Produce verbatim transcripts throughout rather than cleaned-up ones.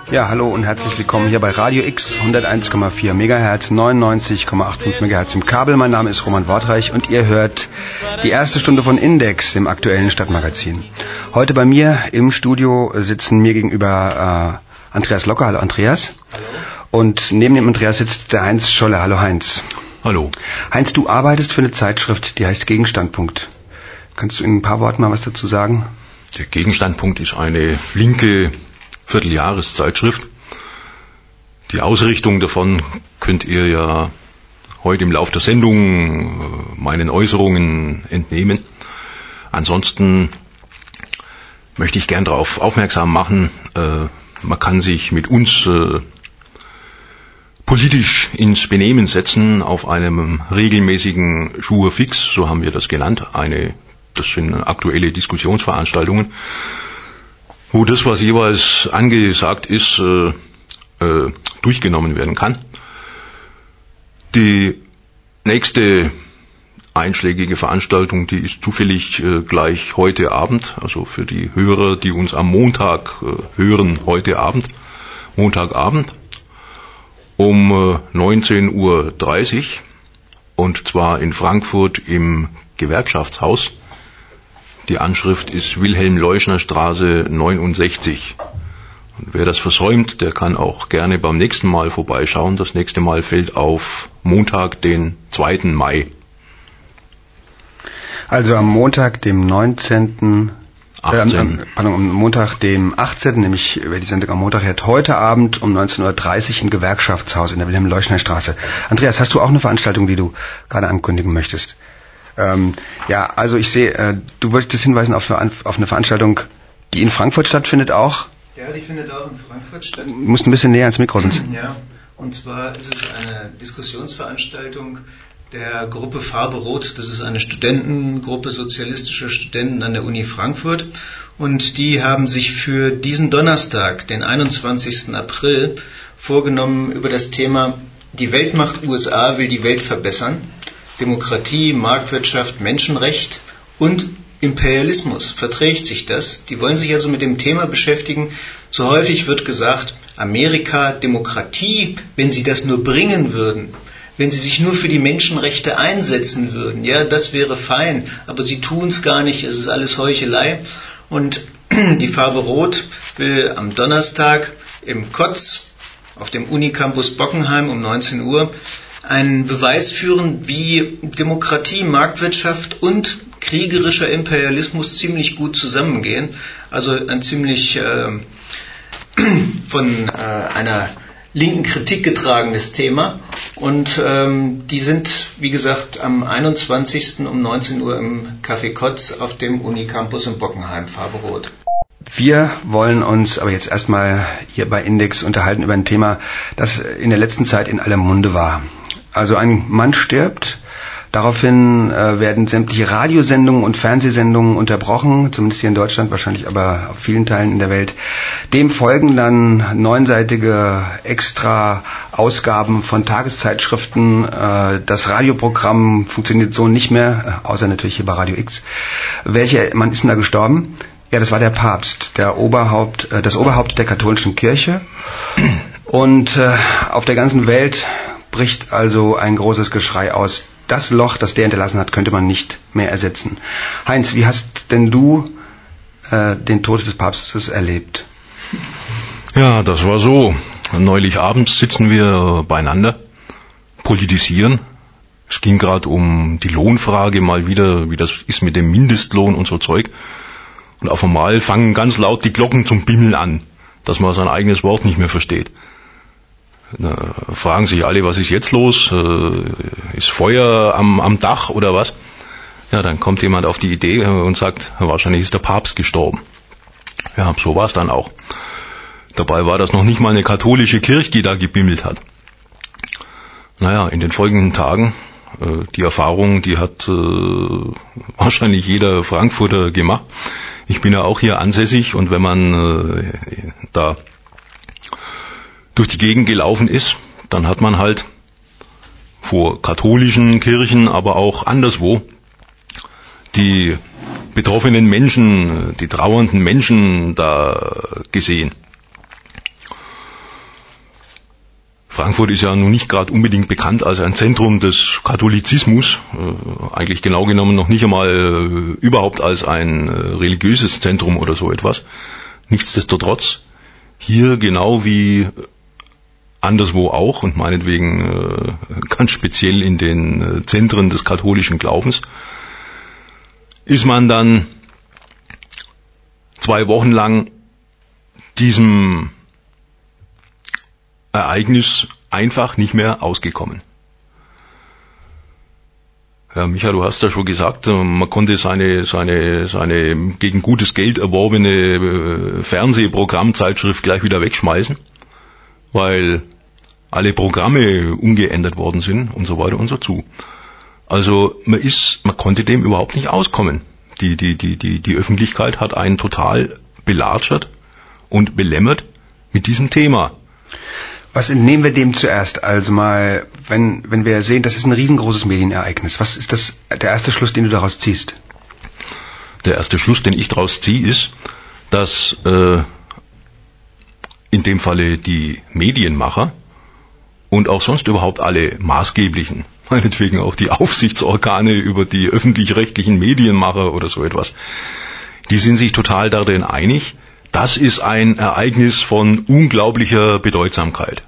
Ja, hallo und herzlich willkommen hier bei Radio X, hunderteins Komma vier Megahertz, neunundneunzig Komma fünfundachtzig Megahertz im Kabel. Mein Name ist Roman Wortreich und ihr hört die erste Stunde von Index, dem aktuellen Stadtmagazin. Heute bei mir im Studio sitzen mir gegenüber äh, Andreas Locker. Hallo Andreas. Hallo. Und neben dem Andreas sitzt der Heinz Scholle. Hallo Heinz. Hallo. Heinz, du arbeitest für eine Zeitschrift, die heißt Gegenstandpunkt. Kannst du in ein paar Worten mal was dazu sagen? Der Gegenstandpunkt ist eine linke Vierteljahreszeitschrift. Die Ausrichtung davon könnt ihr ja heute im Lauf der Sendung meinen Äußerungen entnehmen. Ansonsten möchte ich gern darauf aufmerksam machen, äh, man kann sich mit uns äh, politisch ins Benehmen setzen auf einem regelmäßigen Jour fix, so haben wir das genannt. Eine, das sind aktuelle Diskussionsveranstaltungen, wo das, was jeweils angesagt ist, äh, äh, durchgenommen werden kann. Die nächste einschlägige Veranstaltung, die ist zufällig äh, gleich heute Abend, also für die Hörer, die uns am Montag äh, hören, heute Abend, Montagabend, um äh, neunzehn Uhr dreißig, und zwar in Frankfurt im Gewerkschaftshaus. Die Anschrift ist Wilhelm-Leuschner-Straße neunundsechzig. Und wer das versäumt, der kann auch gerne beim nächsten Mal vorbeischauen. Das nächste Mal fällt auf Montag, den zweiten Mai. Also am Montag, dem neunzehnten achtzehnten. Äh, pardon, am Montag, dem achtzehnten nämlich, wer die Sendung am Montag hört, heute Abend um neunzehn Uhr dreißig im Gewerkschaftshaus in der Wilhelm-Leuschner-Straße. Andreas, hast du auch eine Veranstaltung, die du gerade ankündigen möchtest? Ähm, ja, also ich sehe, äh, du wolltest hinweisen auf eine, auf eine Veranstaltung, die in Frankfurt stattfindet auch? Ja, die findet auch in Frankfurt statt. Du musst ein bisschen näher ans Mikro sonst. Ja, und zwar ist es eine Diskussionsveranstaltung der Gruppe Farbe Rot. Das ist eine Studentengruppe sozialistischer Studenten an der Uni Frankfurt. Und die haben sich für diesen Donnerstag, den einundzwanzigsten April, vorgenommen, über das Thema die Weltmacht U S A will die Welt verbessern. Demokratie, Marktwirtschaft, Menschenrecht und Imperialismus. Verträgt sich das? Die wollen sich also mit dem Thema beschäftigen. So häufig wird gesagt, Amerika, Demokratie, wenn sie das nur bringen würden, wenn sie sich nur für die Menschenrechte einsetzen würden, ja, das wäre fein, aber sie tun es gar nicht, es ist alles Heuchelei. Und die Farbe Rot will am Donnerstag im Kotz auf dem Unicampus Bockenheim um neunzehn Uhr einen Beweis führen, wie Demokratie, Marktwirtschaft und kriegerischer Imperialismus ziemlich gut zusammengehen. Also ein ziemlich äh, von äh, einer linken Kritik getragenes Thema. Und ähm, die sind, wie gesagt, am einundzwanzigsten um neunzehn Uhr im Café Kotz auf dem Unicampus in Bockenheim, Farbe Rot. Wir wollen uns aber jetzt erstmal hier bei Index unterhalten über ein Thema, das in der letzten Zeit in aller Munde war. Also ein Mann stirbt, daraufhin äh, werden sämtliche Radiosendungen und Fernsehsendungen unterbrochen, zumindest hier in Deutschland, wahrscheinlich aber auf vielen Teilen in der Welt. Dem folgen dann neunseitige Extra-Ausgaben von Tageszeitschriften. Äh, das Radioprogramm funktioniert so nicht mehr, außer natürlich hier bei Radio X. Welcher Mann ist denn da gestorben? Ja, das war der Papst, der Oberhaupt, äh, das Oberhaupt der katholischen Kirche. Und äh, auf der ganzen Welt bricht also ein großes Geschrei aus. Das Loch, das der hinterlassen hat, könnte man nicht mehr ersetzen. Heinz, wie hast denn du äh, den Tod des Papstes erlebt? Ja, das war so. Neulich abends sitzen wir beieinander, politisieren. Es ging gerade um die Lohnfrage mal wieder, wie das ist mit dem Mindestlohn und so Zeug. Und auf einmal fangen ganz laut die Glocken zum Bimmeln an, dass man sein eigenes Wort nicht mehr versteht. Da fragen sich alle, was ist jetzt los? Ist Feuer am, am Dach oder was? Ja, dann kommt jemand auf die Idee und sagt, wahrscheinlich ist der Papst gestorben. Ja, so war es dann auch. Dabei war das noch nicht mal eine katholische Kirche, die da gebimmelt hat. Naja, in den folgenden Tagen, die Erfahrung, die hat wahrscheinlich jeder Frankfurter gemacht. Ich bin ja auch hier ansässig, und wenn man da durch die Gegend gelaufen ist, dann hat man halt vor katholischen Kirchen, aber auch anderswo, die betroffenen Menschen, die trauernden Menschen da gesehen. Frankfurt ist ja nun nicht gerade unbedingt bekannt als ein Zentrum des Katholizismus, äh, eigentlich genau genommen noch nicht einmal äh, überhaupt als ein äh, religiöses Zentrum oder so etwas. Nichtsdestotrotz, hier genau wie anderswo auch und meinetwegen äh, ganz speziell in den äh, Zentren des katholischen Glaubens, ist man dann zwei Wochen lang diesem Ereignis einfach nicht mehr ausgekommen. Ja, Micha, du hast ja schon gesagt, man konnte seine, seine, seine gegen gutes Geld erworbene Fernsehprogrammzeitschrift gleich wieder wegschmeißen, weil alle Programme umgeändert worden sind und so weiter und so zu. Also man ist, man konnte dem überhaupt nicht auskommen. Die, die, die, die, die Öffentlichkeit hat einen total belatschert und belämmert mit diesem Thema. Was entnehmen wir dem zuerst? Also mal, wenn, wenn wir sehen, das ist ein riesengroßes Medienereignis. Was ist das, der erste Schluss, den du daraus ziehst? Der erste Schluss, den ich daraus ziehe, ist, dass äh, in dem Falle die Medienmacher und auch sonst überhaupt alle Maßgeblichen, meinetwegen auch die Aufsichtsorgane über die öffentlich-rechtlichen Medienmacher oder so etwas, die sind sich total darin einig, das ist ein Ereignis von unglaublicher Bedeutsamkeit.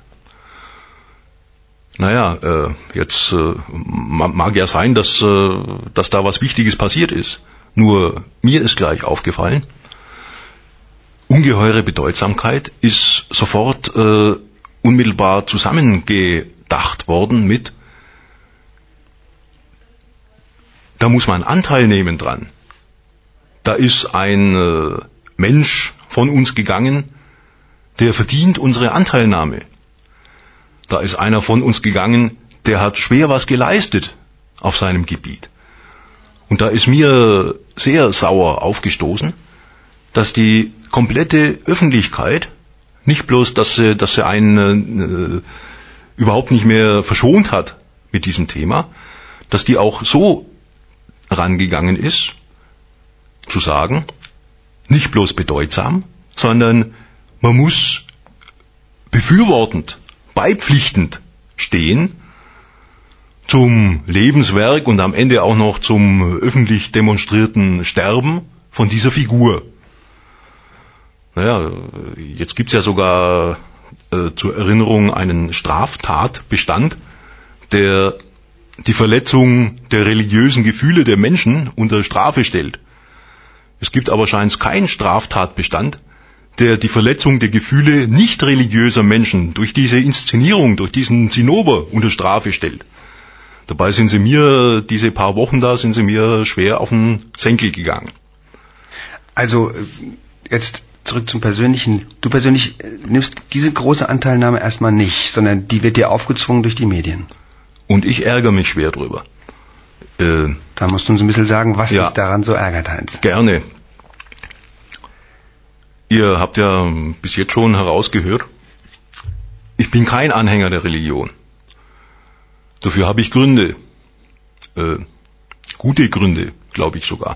Naja, äh, jetzt äh, mag ja sein, dass, äh, dass da was Wichtiges passiert ist. Nur mir ist gleich aufgefallen, ungeheure Bedeutsamkeit ist sofort äh, unmittelbar zusammengedacht worden mit, da muss man Anteil nehmen dran. Da ist ein äh, Mensch von uns gegangen, der verdient unsere Anteilnahme. Da ist einer von uns gegangen, der hat schwer was geleistet auf seinem Gebiet. Und da ist mir sehr sauer aufgestoßen, dass die komplette Öffentlichkeit, nicht bloß, dass sie, dass sie einen äh, überhaupt nicht mehr verschont hat mit diesem Thema, dass die auch so rangegangen ist, zu sagen, nicht bloß bedeutsam, sondern man muss befürwortend, beipflichtend stehen zum Lebenswerk und am Ende auch noch zum öffentlich demonstrierten Sterben von dieser Figur. Naja, jetzt gibt's ja sogar äh, zur Erinnerung einen Straftatbestand, der die Verletzung der religiösen Gefühle der Menschen unter Strafe stellt. Es gibt aber scheinbar keinen Straftatbestand, der die Verletzung der Gefühle nicht religiöser Menschen durch diese Inszenierung, durch diesen Zinnober unter Strafe stellt. Dabei sind sie mir, diese paar Wochen da, sind sie mir schwer auf den Senkel gegangen. Also jetzt zurück zum Persönlichen. Du persönlich nimmst diese große Anteilnahme erstmal nicht, sondern die wird dir aufgezwungen durch die Medien. Und ich ärgere mich schwer drüber. Äh, da musst du uns ein bisschen sagen, was ja, dich daran so ärgert, Heinz. Gerne. Ihr habt ja bis jetzt schon herausgehört, ich bin kein Anhänger der Religion. Dafür habe ich Gründe. Äh, gute Gründe, glaube ich sogar.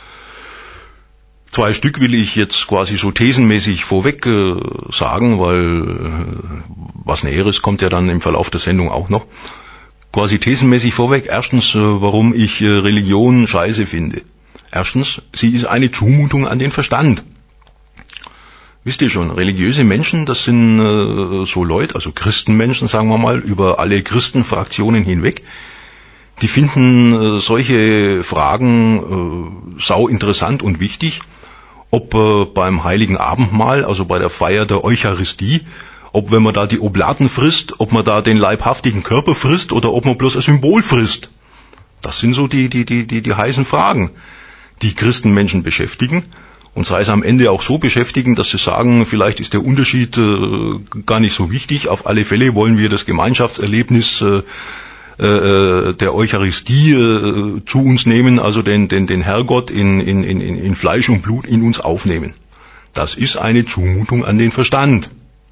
Zwei Stück will ich jetzt quasi so thesenmäßig vorweg äh, sagen, weil äh, was Näheres kommt ja dann im Verlauf der Sendung auch noch. Quasi thesenmäßig vorweg. Erstens, äh, warum ich äh, Religion scheiße finde. Erstens, sie ist eine Zumutung an den Verstand. Wisst ihr schon, religiöse Menschen, das sind äh, so Leute, also Christenmenschen, sagen wir mal, über alle Christenfraktionen hinweg, die finden äh, solche Fragen äh, sau interessant und wichtig, ob äh, beim Heiligen Abendmahl, also bei der Feier der Eucharistie, ob wenn man da die Oblaten frisst, ob man da den leibhaftigen Körper frisst oder ob man bloß ein Symbol frisst. Das sind so die, die, die, die, die heißen Fragen, die Christenmenschen beschäftigen. Und sei es am Ende auch so beschäftigen, dass sie sagen, vielleicht ist der Unterschied äh, gar nicht so wichtig. Auf alle Fälle wollen wir das Gemeinschaftserlebnis äh, äh, der Eucharistie äh, zu uns nehmen, also den, den, den Herrgott in, in, in, in Fleisch und Blut in uns aufnehmen. Das ist eine Zumutung an den Verstand.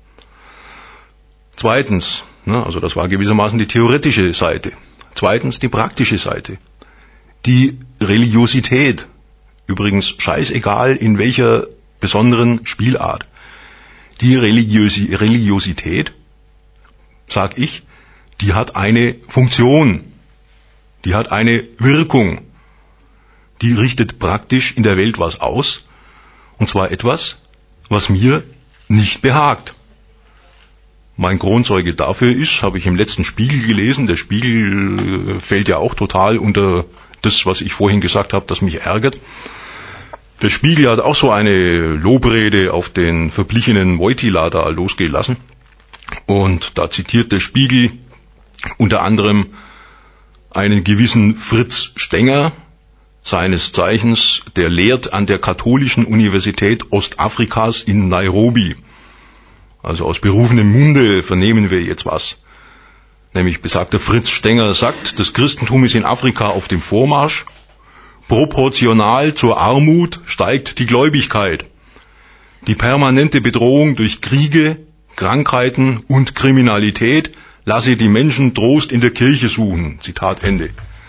Zweitens, ne, also das war gewissermaßen die theoretische Seite. Zweitens die praktische Seite. Die Religiosität. Übrigens scheißegal in welcher besonderen Spielart. Die Religiösi- Religiosität sag ich, die hat eine Funktion, die hat eine Wirkung, die richtet praktisch in der Welt was aus, und zwar etwas, was mir nicht behagt. Mein Kronzeuge dafür ist, habe ich im letzten Spiegel gelesen, der Spiegel fällt ja auch total unter das, was ich vorhin gesagt habe, das mich ärgert. Der Spiegel hat auch so eine Lobrede auf den verblichenen Wojtyła da losgelassen. Und da zitiert der Spiegel unter anderem einen gewissen Fritz Stenger, seines Zeichens, der lehrt an der Katholischen Universität Ostafrikas in Nairobi. Also aus berufenem Munde vernehmen wir jetzt was. Nämlich besagter Fritz Stenger sagt, das Christentum ist in Afrika auf dem Vormarsch. Proportional zur Armut steigt die Gläubigkeit. Die permanente Bedrohung durch Kriege, Krankheiten und Kriminalität lasse die Menschen Trost in der Kirche suchen. Zitat Ende.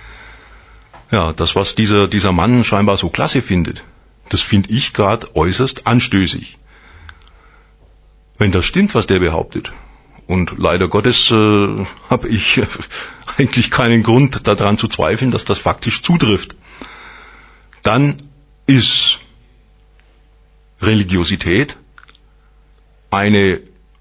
Ja, das, was dieser, dieser Mann scheinbar so klasse findet, das finde ich gerade äußerst anstößig. Wenn das stimmt, was der behauptet, und leider Gottes äh, habe ich äh, eigentlich keinen Grund daran zu zweifeln, dass das faktisch zutrifft, dann ist Religiosität eine,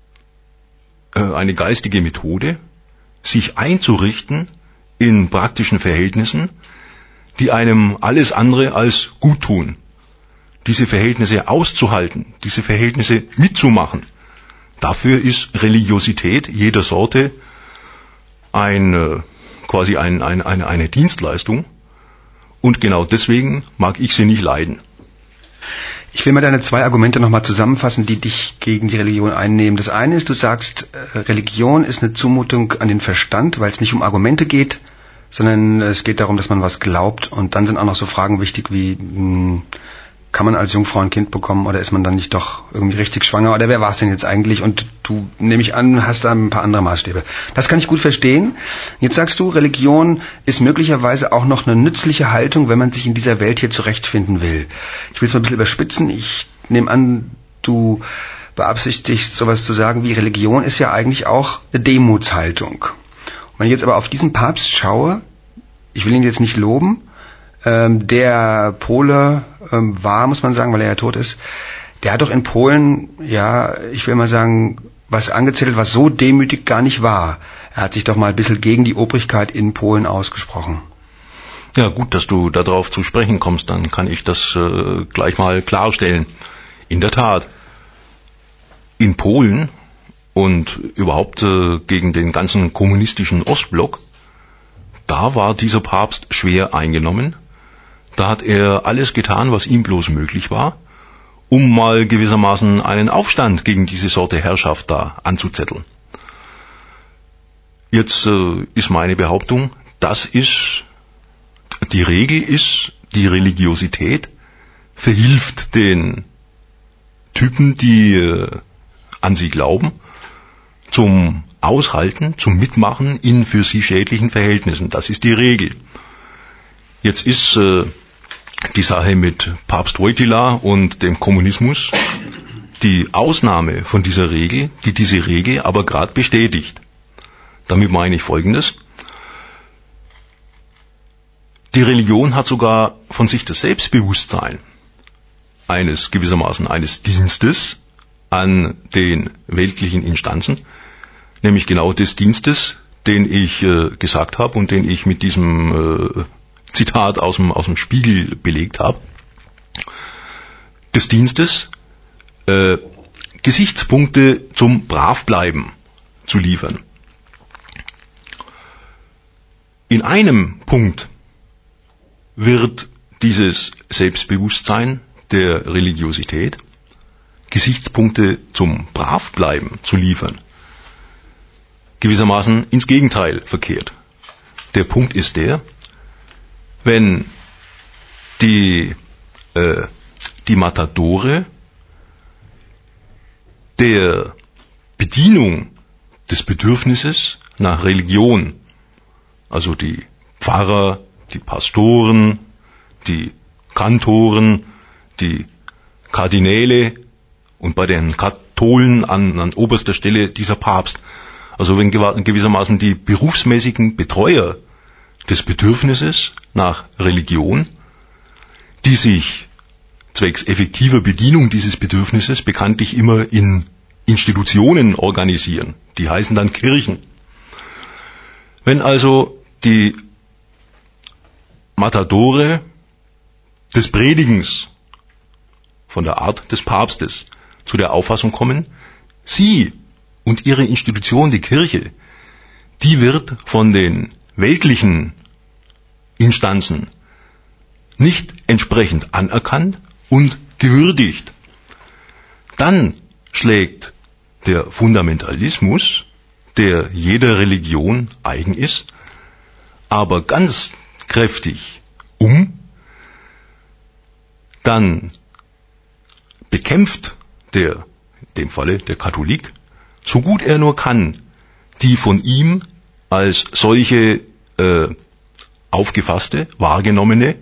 äh, eine geistige Methode, sich einzurichten in praktischen Verhältnissen, die einem alles andere als gut tun. Diese Verhältnisse auszuhalten, diese Verhältnisse mitzumachen, dafür ist Religiosität jeder Sorte ein, quasi ein, ein, eine, eine Dienstleistung. Und genau deswegen mag ich sie nicht leiden. Ich will mal deine zwei Argumente nochmal zusammenfassen, die dich gegen die Religion einnehmen. Das eine ist, du sagst, Religion ist eine Zumutung an den Verstand, weil es nicht um Argumente geht, sondern es geht darum, dass man was glaubt. Und dann sind auch noch so Fragen wichtig wie, mh, kann man als Jungfrau ein Kind bekommen oder ist man dann nicht doch irgendwie richtig schwanger oder wer war es denn jetzt eigentlich? Und du, nehme ich an, hast da ein paar andere Maßstäbe. Das kann ich gut verstehen. Jetzt sagst du, Religion ist möglicherweise auch noch eine nützliche Haltung, wenn man sich in dieser Welt hier zurechtfinden will. Ich will es mal ein bisschen überspitzen. Ich nehme an, du beabsichtigst, sowas zu sagen wie Religion ist ja eigentlich auch eine Demutshaltung. Und wenn ich jetzt aber auf diesen Papst schaue, ich will ihn jetzt nicht loben, Ähm, der Pole ähm, war, muss man sagen, weil er ja tot ist, der hat doch in Polen, ja, ich will mal sagen, was angezettelt, was so demütig gar nicht war. Er hat sich doch mal ein bisschen gegen die Obrigkeit in Polen ausgesprochen. Ja, gut, dass du darauf zu sprechen kommst, dann kann ich das äh, gleich mal klarstellen. In der Tat, in Polen und überhaupt äh, gegen den ganzen kommunistischen Ostblock, da war dieser Papst schwer eingenommen. Da hat er alles getan, was ihm bloß möglich war, um mal gewissermaßen einen Aufstand gegen diese Sorte Herrschaft da anzuzetteln. Jetzt äh, ist meine Behauptung, das ist, die Regel ist, die Religiosität verhilft den Typen, die äh, an sie glauben, zum Aushalten, zum Mitmachen in für sie schädlichen Verhältnissen. Das ist die Regel. Jetzt ist äh, die Sache mit Papst Wojtyła und dem Kommunismus die Ausnahme von dieser Regel, die diese Regel aber gerade bestätigt. Damit meine ich Folgendes. Die Religion hat sogar von sich das Selbstbewusstsein eines gewissermaßen eines Dienstes an den weltlichen Instanzen, nämlich genau des Dienstes, den ich äh, gesagt habe und den ich mit diesem äh, Zitat aus dem, aus dem Spiegel belegt habe, des Dienstes, äh, Gesichtspunkte zum Bravbleiben zu liefern. In einem Punkt wird dieses Selbstbewusstsein der Religiosität, Gesichtspunkte zum Bravbleiben zu liefern, gewissermaßen ins Gegenteil verkehrt. Der Punkt ist der, wenn die, äh, die Matadore der Bedienung des Bedürfnisses nach Religion, also die Pfarrer, die Pastoren, die Kantoren, die Kardinäle und bei den Katholen an, an oberster Stelle dieser Papst, Also wenn gewissermaßen die berufsmäßigen Betreuer des Bedürfnisses nach Religion, die sich zwecks effektiver Bedienung dieses Bedürfnisses bekanntlich immer in Institutionen organisieren, die heißen dann Kirchen. Wenn also die Matadore des Predigens von der Art des Papstes zu der Auffassung kommen, sie und ihre Institution, die Kirche, die wird von den weltlichen Instanzen nicht entsprechend anerkannt und gewürdigt, dann schlägt der Fundamentalismus, der jeder Religion eigen ist, aber ganz kräftig um, dann bekämpft der, in dem Falle der Katholik, so gut er nur kann, die von ihm als solche äh, aufgefasste, wahrgenommene,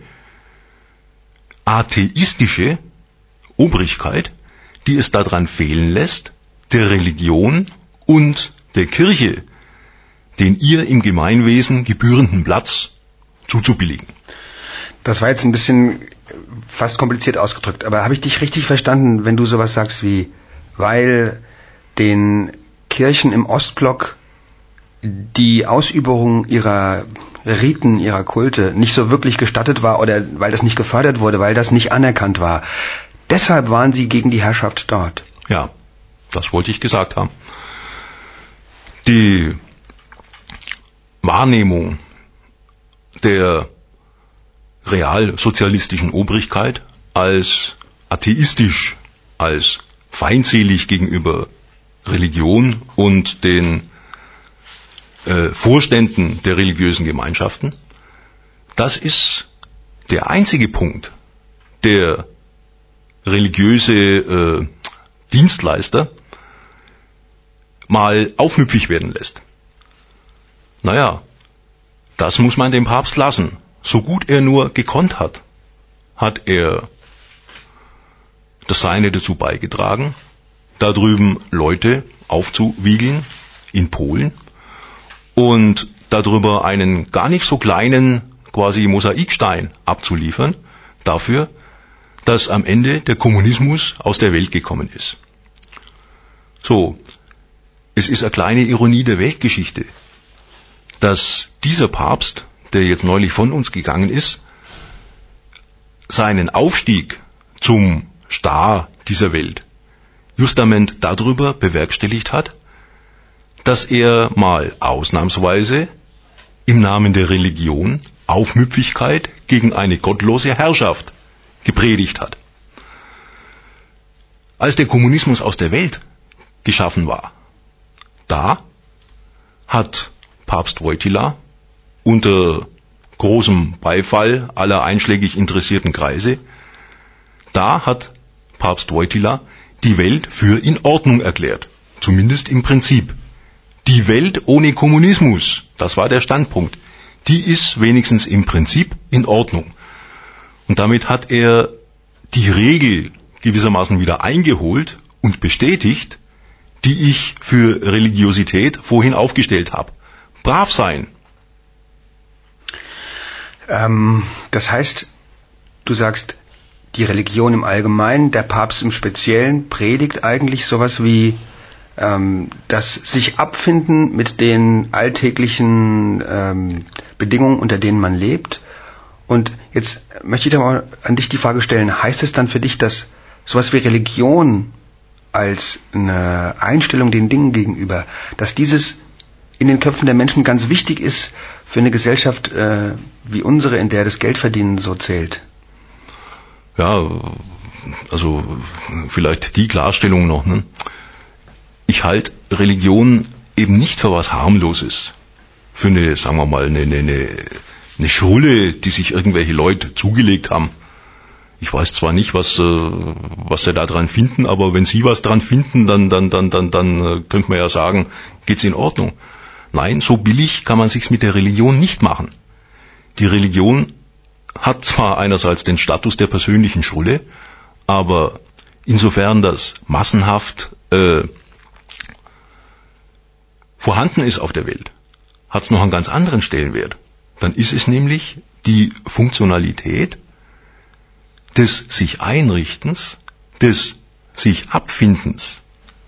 atheistische Obrigkeit, die es daran fehlen lässt, der Religion und der Kirche den ihr im Gemeinwesen gebührenden Platz zuzubilligen. Das war jetzt ein bisschen fast kompliziert ausgedrückt, aber habe ich dich richtig verstanden, wenn du sowas sagst wie, weil den Kirchen im Ostblock die Ausübung ihrer Riten, ihrer Kulte nicht so wirklich gestattet war oder weil das nicht gefördert wurde, weil das nicht anerkannt war. Deshalb waren sie gegen die Herrschaft dort. Ja, das wollte ich gesagt haben. Die Wahrnehmung der realsozialistischen Obrigkeit als atheistisch, als feindselig gegenüber Religion und den äh, Vorständen der religiösen Gemeinschaften, das ist der einzige Punkt, der religiöse äh, Dienstleister mal aufmüpfig werden lässt. Naja, das muss man dem Papst lassen. So gut er nur gekonnt hat, hat er das Seine dazu beigetragen, da drüben Leute aufzuwiegeln in Polen und darüber einen gar nicht so kleinen quasi Mosaikstein abzuliefern, dafür, dass am Ende der Kommunismus aus der Welt gekommen ist. So, es ist eine kleine Ironie der Weltgeschichte, dass dieser Papst, der jetzt neulich von uns gegangen ist, seinen Aufstieg zum Star dieser Welt justament darüber bewerkstelligt hat, dass er mal ausnahmsweise im Namen der Religion Aufmüpfigkeit gegen eine gottlose Herrschaft gepredigt hat. Als der Kommunismus aus der Welt geschaffen war, da hat Papst Wojtyła unter großem Beifall aller einschlägig interessierten Kreise, da hat Papst Wojtyła die Welt für in Ordnung erklärt, zumindest im Prinzip. Die Welt ohne Kommunismus, das war der Standpunkt, die ist wenigstens im Prinzip in Ordnung. Und damit hat er die Regel gewissermaßen wieder eingeholt und bestätigt, die ich für Religiosität vorhin aufgestellt habe. Brav sein. Ähm, das heißt, du sagst, die Religion im Allgemeinen, der Papst im Speziellen predigt eigentlich sowas wie ähm, das sich abfinden mit den alltäglichen ähm, Bedingungen, unter denen man lebt. Und jetzt möchte ich da mal an dich die Frage stellen, heißt es dann für dich, dass sowas wie Religion als eine Einstellung den Dingen gegenüber, dass dieses in den Köpfen der Menschen ganz wichtig ist für eine Gesellschaft äh, wie unsere, in der das Geldverdienen so zählt? Ja, also vielleicht die Klarstellung noch. Ne? Ich halte Religion eben nicht für was Harmloses. Für eine, sagen wir mal, eine, eine, eine Schrulle, die sich irgendwelche Leute zugelegt haben. Ich weiß zwar nicht, was, was sie da dran finden, aber wenn sie was dran finden, dann, dann, dann, dann, dann könnte man ja sagen, geht's in Ordnung. Nein, so billig kann man sich's mit der Religion nicht machen. Die Religion hat zwar einerseits den Status der persönlichen Schrulle, aber insofern das massenhaft äh, vorhanden ist auf der Welt, hat es noch einen ganz anderen Stellenwert. Dann ist es nämlich die Funktionalität des sich Einrichtens, des sich Abfindens,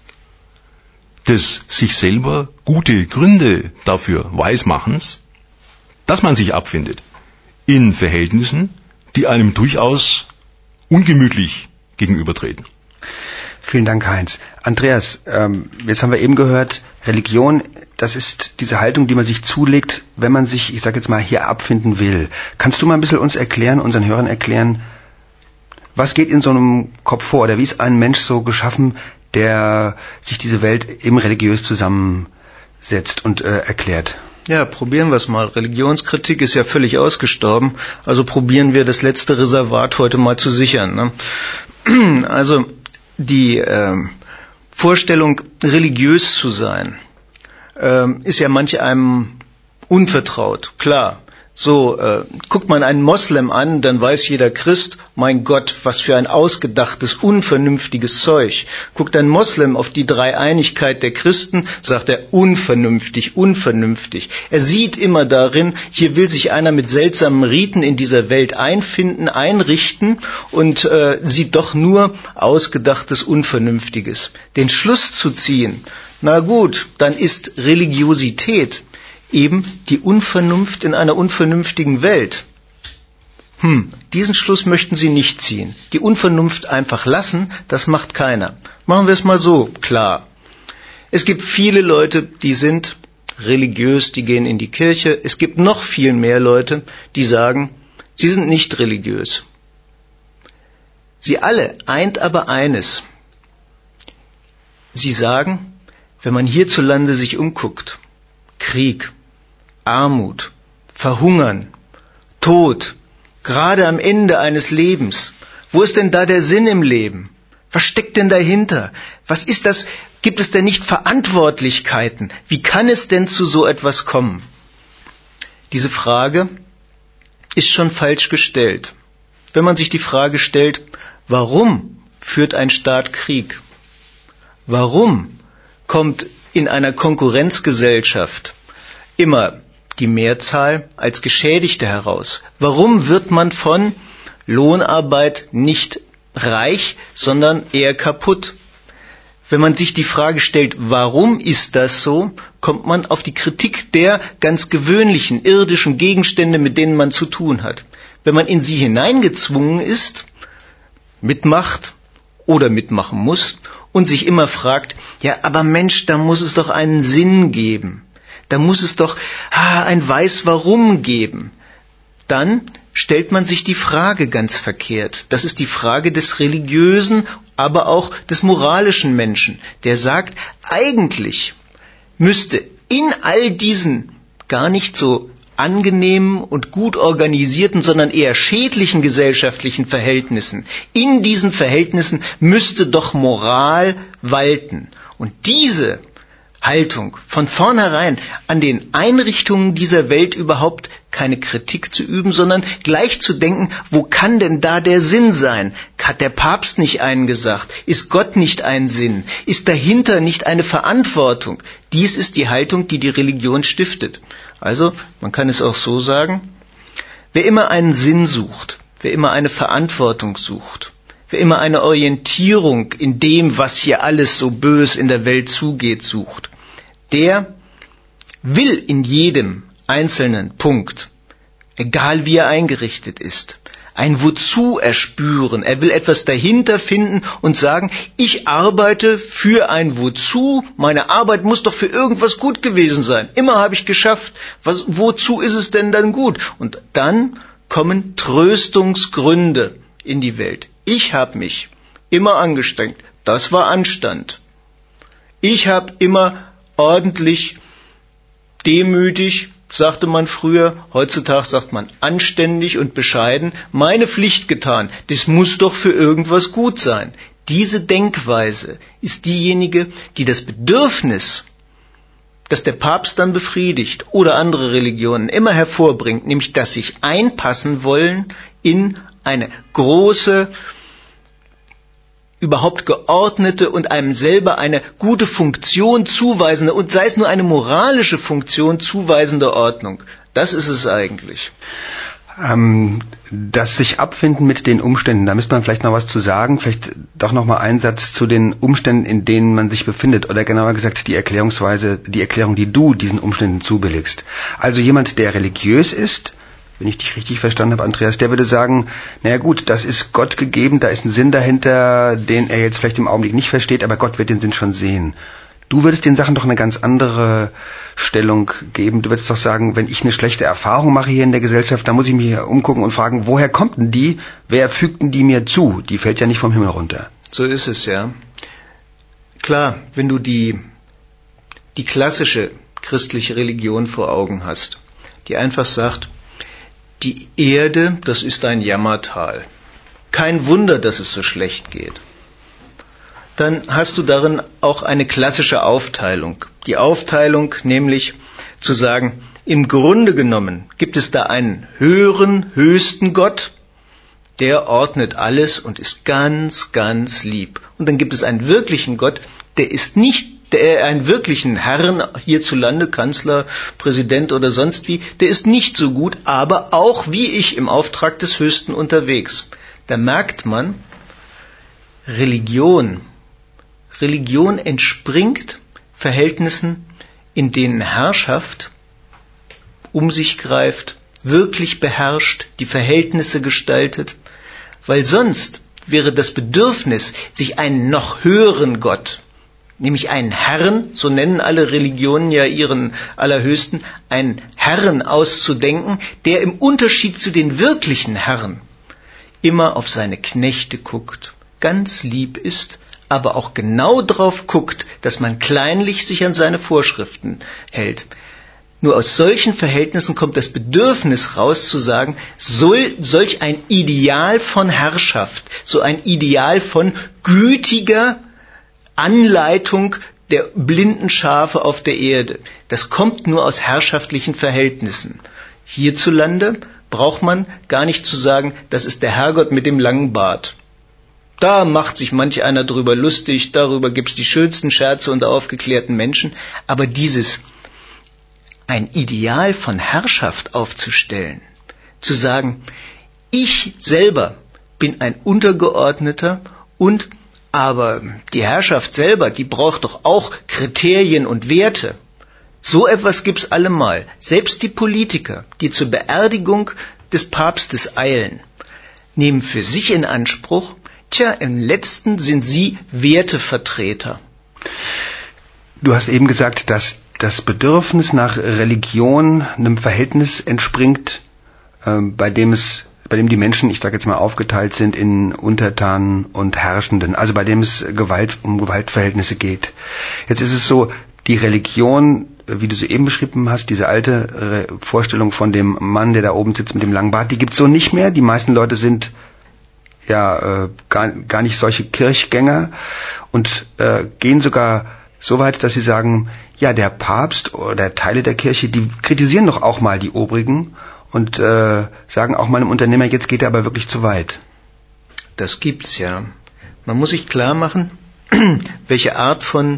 des sich selber gute Gründe dafür weismachens, dass man sich abfindet in Verhältnissen, die einem durchaus ungemütlich gegenübertreten. Vielen Dank, Heinz. Andreas, ähm, jetzt haben wir eben gehört, Religion, das ist diese Haltung, die man sich zulegt, wenn man sich, ich sage jetzt mal, hier abfinden will. Kannst du mal ein bisschen uns erklären, unseren Hörern erklären, was geht in so einem Kopf vor? Oder wie ist ein Mensch so geschaffen, der sich diese Welt eben religiös zusammensetzt und äh, erklärt? Ja, probieren wir es mal. Religionskritik ist ja völlig ausgestorben, also probieren wir das letzte Reservat heute mal zu sichern. Ne? Also die äh, Vorstellung, religiös zu sein, äh, ist ja manch einem unvertraut, klar. So, äh, guckt man einen Moslem an, dann weiß jeder Christ, mein Gott, was für ein ausgedachtes, unvernünftiges Zeug. Guckt ein Moslem auf die Dreieinigkeit der Christen, sagt er, unvernünftig, unvernünftig. Er sieht immer darin, hier will sich einer mit seltsamen Riten in dieser Welt einfinden, einrichten und äh, sieht doch nur ausgedachtes, Unvernünftiges. Den Schluss zu ziehen, na gut, dann ist Religiosität eben die Unvernunft in einer unvernünftigen Welt. Hm, diesen Schluss möchten Sie nicht ziehen. Die Unvernunft einfach lassen, das macht keiner. Machen wir es mal so klar. Es gibt viele Leute, die sind religiös, die gehen in die Kirche. Es gibt noch viel mehr Leute, die sagen, sie sind nicht religiös. Sie alle eint aber eines. Sie sagen, wenn man hierzulande sich umguckt, Krieg, Armut, Verhungern, Tod, gerade am Ende eines Lebens. Wo ist denn da der Sinn im Leben? Was steckt denn dahinter? Was ist das? Gibt es denn nicht Verantwortlichkeiten? Wie kann es denn zu so etwas kommen? Diese Frage ist schon falsch gestellt. Wenn man sich die Frage stellt, warum führt ein Staat Krieg? Warum kommt in einer Konkurrenzgesellschaft immer die Mehrzahl als Geschädigte heraus? Warum wird man von Lohnarbeit nicht reich, sondern eher kaputt? Wenn man sich die Frage stellt, warum ist das so, kommt man auf die Kritik der ganz gewöhnlichen irdischen Gegenstände, mit denen man zu tun hat. Wenn man in sie hineingezwungen ist, mitmacht oder mitmachen muss und sich immer fragt, ja, aber Mensch, da muss es doch einen Sinn geben. Da muss es doch ah, ein Weiß-Warum geben. Dann stellt man sich die Frage ganz verkehrt. Das ist die Frage des religiösen, aber auch des moralischen Menschen, der sagt, eigentlich müsste in all diesen gar nicht so angenehmen und gut organisierten, sondern eher schädlichen gesellschaftlichen Verhältnissen, in diesen Verhältnissen müsste doch Moral walten. Und diese Haltung, von vornherein an den Einrichtungen dieser Welt überhaupt keine Kritik zu üben, sondern gleich zu denken, wo kann denn da der Sinn sein? Hat der Papst nicht einen gesagt? Ist Gott nicht ein Sinn? Ist dahinter nicht eine Verantwortung? Dies ist die Haltung, die die Religion stiftet. Also, man kann es auch so sagen, wer immer einen Sinn sucht, wer immer eine Verantwortung sucht, wer immer eine Orientierung in dem, was hier alles so bös in der Welt zugeht, sucht, der will in jedem einzelnen Punkt, egal wie er eingerichtet ist, ein Wozu erspüren. Er will etwas dahinter finden und sagen, ich arbeite für ein Wozu. Meine Arbeit muss doch für irgendwas gut gewesen sein. Immer habe ich geschafft. Was, wozu ist es denn dann gut? Und dann kommen Tröstungsgründe in die Welt. Ich habe mich immer angestrengt. Das war Anstand. Ich habe immer ordentlich, demütig, sagte man früher, heutzutage sagt man anständig und bescheiden, meine Pflicht getan. Das muss doch für irgendwas gut sein. Diese Denkweise ist diejenige, die das Bedürfnis, das der Papst dann befriedigt oder andere Religionen immer hervorbringt, nämlich dass sich einpassen wollen in eine große überhaupt geordnete und einem selber eine gute Funktion zuweisende und sei es nur eine moralische Funktion zuweisende Ordnung. Das ist es eigentlich. Ähm, das sich abfinden mit den Umständen, da müsste man vielleicht noch was zu sagen, vielleicht doch noch mal einen Satz zu den Umständen, in denen man sich befindet, oder genauer gesagt die Erklärungsweise, die Erklärung, die du diesen Umständen zubilligst. Also jemand, der religiös ist, wenn ich dich richtig verstanden habe, Andreas, der würde sagen, naja gut, das ist Gott gegeben, da ist ein Sinn dahinter, den er jetzt vielleicht im Augenblick nicht versteht, aber Gott wird den Sinn schon sehen. Du würdest den Sachen doch eine ganz andere Stellung geben. Du würdest doch sagen, wenn ich eine schlechte Erfahrung mache hier in der Gesellschaft, dann muss ich mich hier umgucken und fragen, woher kommt denn die? Wer fügt denn die mir zu? Die fällt ja nicht vom Himmel runter. So ist es, ja. Klar, wenn du die, die klassische christliche Religion vor Augen hast, die einfach sagt, die Erde, das ist ein Jammertal. Kein Wunder, dass es so schlecht geht. Dann hast du darin auch eine klassische Aufteilung. Die Aufteilung nämlich zu sagen, im Grunde genommen gibt es da einen höheren, höchsten Gott, der ordnet alles und ist ganz, ganz lieb. Und dann gibt es einen wirklichen Gott, der ist nicht, der einen wirklichen Herrn hierzulande, Kanzler, Präsident oder sonst wie, der ist nicht so gut, aber auch wie ich im Auftrag des Höchsten unterwegs. Da merkt man, Religion, Religion entspringt Verhältnissen, in denen Herrschaft um sich greift, wirklich beherrscht, die Verhältnisse gestaltet, weil sonst wäre das Bedürfnis, sich einen noch höheren Gott, nämlich einen Herrn, so nennen alle Religionen ja ihren Allerhöchsten, einen Herrn auszudenken, der im Unterschied zu den wirklichen Herren immer auf seine Knechte guckt, ganz lieb ist, aber auch genau drauf guckt, dass man kleinlich sich an seine Vorschriften hält. Nur aus solchen Verhältnissen kommt das Bedürfnis raus zu sagen, soll solch ein Ideal von Herrschaft, so ein Ideal von gütiger Anleitung der blinden Schafe auf der Erde, das kommt nur aus herrschaftlichen Verhältnissen. Hierzulande braucht man gar nicht zu sagen, das ist der Herrgott mit dem langen Bart. Da macht sich manch einer drüber lustig, darüber gibt's die schönsten Scherze unter aufgeklärten Menschen. Aber dieses, ein Ideal von Herrschaft aufzustellen, zu sagen, ich selber bin ein Untergeordneter und aber die Herrschaft selber, die braucht doch auch Kriterien und Werte. So etwas gibt's allemal. Selbst die Politiker, die zur Beerdigung des Papstes eilen, nehmen für sich in Anspruch, tja, im Letzten sind sie Wertevertreter. Du hast eben gesagt, dass das Bedürfnis nach Religion einem Verhältnis entspringt, äh, bei dem es, bei dem die Menschen, ich sage jetzt mal, aufgeteilt sind in Untertanen und Herrschenden, also bei dem es Gewalt, um Gewaltverhältnisse geht. Jetzt ist es so, die Religion, wie du sie eben beschrieben hast, diese alte äh, Vorstellung von dem Mann, der da oben sitzt mit dem langen Bart, die gibt's so nicht mehr. Die meisten Leute sind ja äh, gar, gar nicht solche Kirchgänger und äh, gehen sogar so weit, dass sie sagen, ja, der Papst oder Teile der Kirche, die kritisieren doch auch mal die Obrigen und äh, sagen auch mal einem Unternehmer, jetzt geht er aber wirklich zu weit. Das gibt's ja. Man muss sich klar machen, welche Art von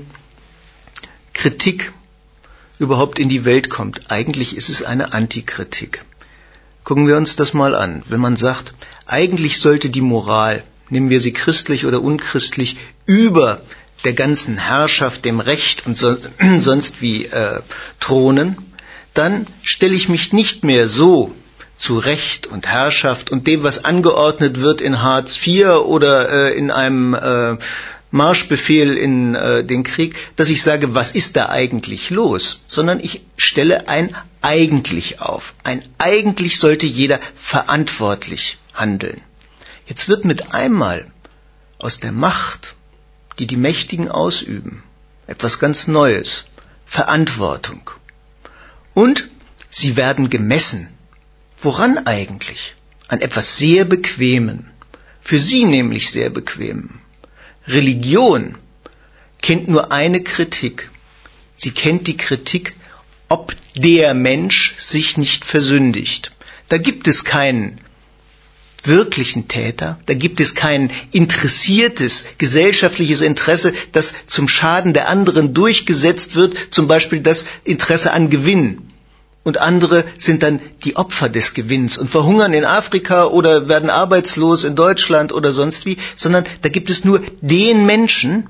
Kritik überhaupt in die Welt kommt. Eigentlich ist es eine Antikritik. Gucken wir uns das mal an. Wenn man sagt, eigentlich sollte die Moral, nehmen wir sie christlich oder unchristlich, über der ganzen Herrschaft, dem Recht und so, sonst wie äh, thronen, dann stelle ich mich nicht mehr so zu Recht und Herrschaft und dem, was angeordnet wird in Hartz vier oder äh, in einem äh, Marschbefehl in äh, den Krieg, dass ich sage, was ist da eigentlich los? Sondern ich stelle ein eigentlich auf. Ein eigentlich sollte jeder verantwortlich handeln. Jetzt wird mit einmal aus der Macht, die die Mächtigen ausüben, etwas ganz Neues. Verantwortung. Und sie werden gemessen. Woran eigentlich? An etwas sehr Bequemen. Für sie nämlich sehr Bequemen. Religion kennt nur eine Kritik. Sie kennt die Kritik, ob der Mensch sich nicht versündigt. Da gibt es keinen wirklichen Täter. Da gibt es kein interessiertes gesellschaftliches Interesse, das zum Schaden der anderen durchgesetzt wird, zum Beispiel das Interesse an Gewinn. Und andere sind dann die Opfer des Gewinns und verhungern in Afrika oder werden arbeitslos in Deutschland oder sonst wie, sondern da gibt es nur den Menschen,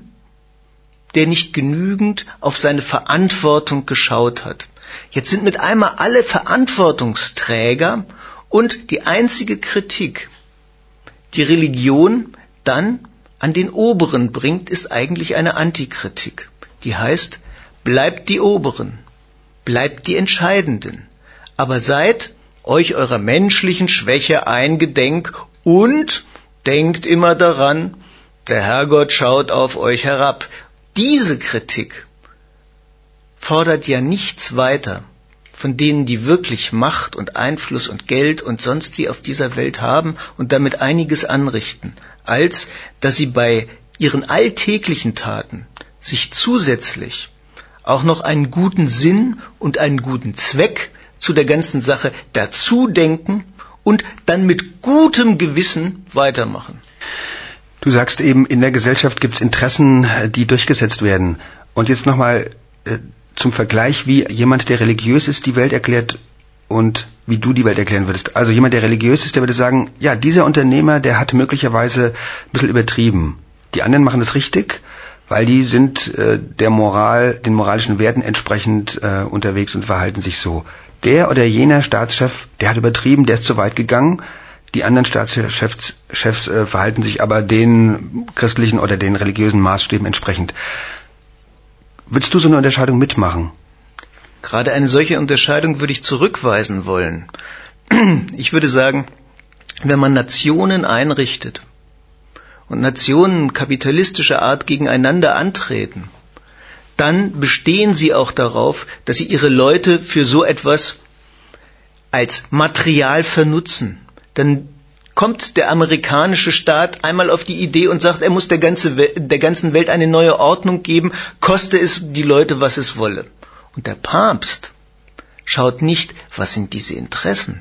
der nicht genügend auf seine Verantwortung geschaut hat. Jetzt sind mit einmal alle Verantwortungsträger und die einzige Kritik, die Religion dann an den Oberen bringt, ist eigentlich eine Antikritik. Die heißt, bleibt die Oberen. Bleibt die Entscheidenden, aber seid euch eurer menschlichen Schwäche eingedenk und denkt immer daran, der Herrgott schaut auf euch herab. Diese Kritik fordert ja nichts weiter von denen, die wirklich Macht und Einfluss und Geld und sonst wie auf dieser Welt haben und damit einiges anrichten, als dass sie bei ihren alltäglichen Taten sich zusätzlich auch noch einen guten Sinn und einen guten Zweck zu der ganzen Sache dazu denken und dann mit gutem Gewissen weitermachen. Du sagst eben, in der Gesellschaft gibt es Interessen, die durchgesetzt werden. Und jetzt nochmal äh, zum Vergleich, wie jemand, der religiös ist, die Welt erklärt und wie du die Welt erklären würdest. Also jemand, der religiös ist, der würde sagen, ja, dieser Unternehmer, der hat möglicherweise ein bisschen übertrieben. Die anderen machen das richtig, weil die sind äh, der Moral, den moralischen Werten entsprechend äh, unterwegs und verhalten sich so. Der oder jener Staatschef, der hat übertrieben, der ist zu weit gegangen. Die anderen Staatschefs Chefs, äh, verhalten sich aber den christlichen oder den religiösen Maßstäben entsprechend. Willst du so eine Unterscheidung mitmachen? Gerade eine solche Unterscheidung würde ich zurückweisen wollen. Ich würde sagen, wenn man Nationen einrichtet und Nationen kapitalistischer Art gegeneinander antreten, dann bestehen sie auch darauf, dass sie ihre Leute für so etwas als Material vernutzen. Dann kommt der amerikanische Staat einmal auf die Idee und sagt, er muss der, ganze Wel- der ganzen Welt eine neue Ordnung geben, koste es die Leute, was es wolle. Und der Papst schaut nicht, was sind diese Interessen,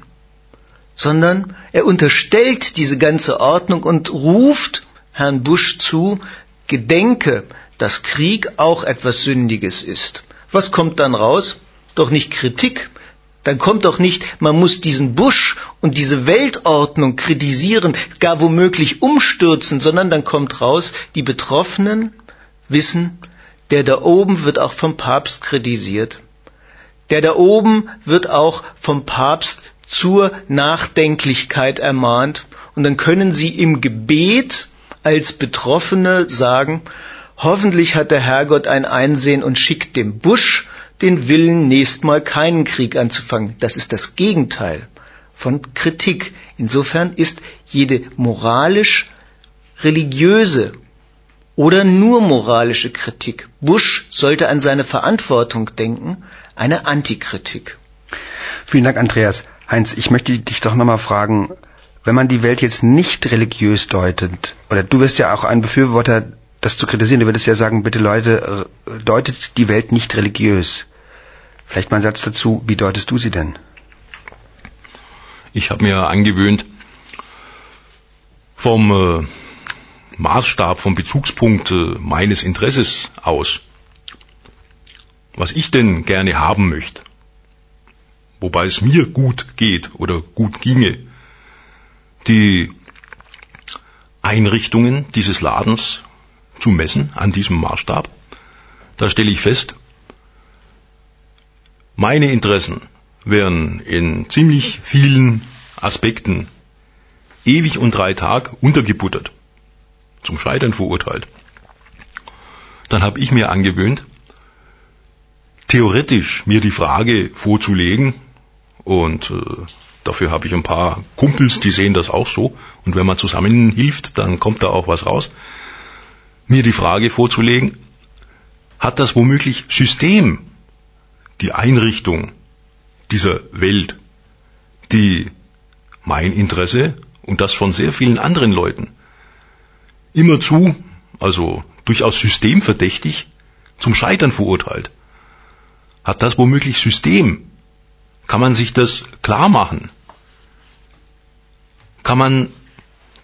sondern er unterstellt diese ganze Ordnung und ruft Herrn Bush zu, gedenke, dass Krieg auch etwas Sündiges ist. Was kommt dann raus? Doch nicht Kritik. Dann kommt doch nicht, man muss diesen Bush und diese Weltordnung kritisieren, gar womöglich umstürzen, sondern dann kommt raus, die Betroffenen wissen, der da oben wird auch vom Papst kritisiert. Der da oben wird auch vom Papst zur Nachdenklichkeit ermahnt. Und dann können sie im Gebet als Betroffene sagen, hoffentlich hat der Herrgott ein Einsehen und schickt dem Bush den Willen, nächst mal keinen Krieg anzufangen. Das ist das Gegenteil von Kritik. Insofern ist jede moralisch-religiöse oder nur moralische Kritik, Bush sollte an seine Verantwortung denken, eine Antikritik. Vielen Dank, Andreas. Heinz, ich möchte dich doch nochmal fragen, wenn man die Welt jetzt nicht religiös deutet, oder du wirst ja auch ein Befürworter, das zu kritisieren, du würdest ja sagen, bitte Leute, deutet die Welt nicht religiös. Vielleicht mal ein Satz dazu, wie deutest du sie denn? Ich habe mir angewöhnt, vom äh, Maßstab, vom Bezugspunkt äh, meines Interesses aus, was ich denn gerne haben möchte, wobei es mir gut geht oder gut ginge, die Einrichtungen dieses Ladens zu messen an diesem Maßstab. Da stelle ich fest, meine Interessen werden in ziemlich vielen Aspekten ewig und drei Tag untergebuttert, zum Scheitern verurteilt. Dann habe ich mir angewöhnt, theoretisch mir die Frage vorzulegen, und äh, dafür habe ich ein paar Kumpels, die sehen das auch so, und wenn man zusammen hilft, dann kommt da auch was raus, mir die Frage vorzulegen, hat das womöglich System, die Einrichtung dieser Welt, die mein Interesse und das von sehr vielen anderen Leuten immerzu, also durchaus systemverdächtig, zum Scheitern verurteilt. Hat das womöglich System? Kann man sich das klar machen? Kann man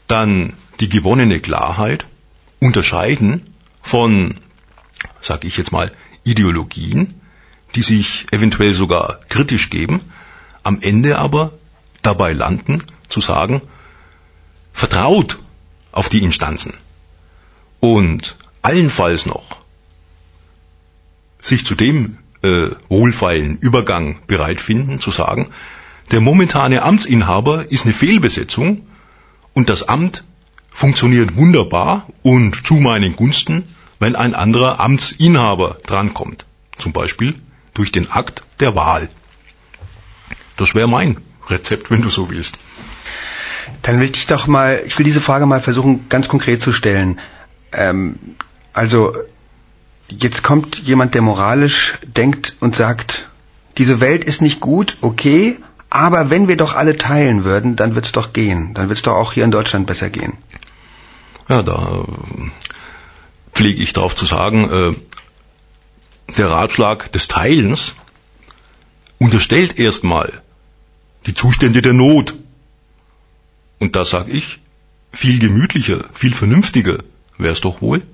dann die gewonnene Klarheit unterscheiden von, sag ich jetzt mal, Ideologien, die sich eventuell sogar kritisch geben, am Ende aber dabei landen, zu sagen, vertraut auf die Instanzen und allenfalls noch sich zu dem äh, wohlfeilen Übergang bereit finden, zu sagen, der momentane Amtsinhaber ist eine Fehlbesetzung und das Amt funktioniert wunderbar und zu meinen Gunsten, wenn ein anderer Amtsinhaber drankommt. Zum Beispiel durch den Akt der Wahl. Das wäre mein Rezept, wenn du so willst. Dann will ich doch mal, ich will diese Frage mal versuchen, ganz konkret zu stellen. Ähm, also, jetzt kommt jemand, der moralisch denkt und sagt, diese Welt ist nicht gut, okay, aber wenn wir doch alle teilen würden, dann wird's doch gehen. Dann wird's doch auch hier in Deutschland besser gehen. Ja, da pflege ich darauf zu sagen, äh, der Ratschlag des Teilens unterstellt erstmal die Zustände der Not. Und da sage ich, viel gemütlicher, viel vernünftiger wäre es doch wohl,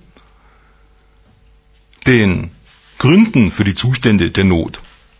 den Gründen für die Zustände der Not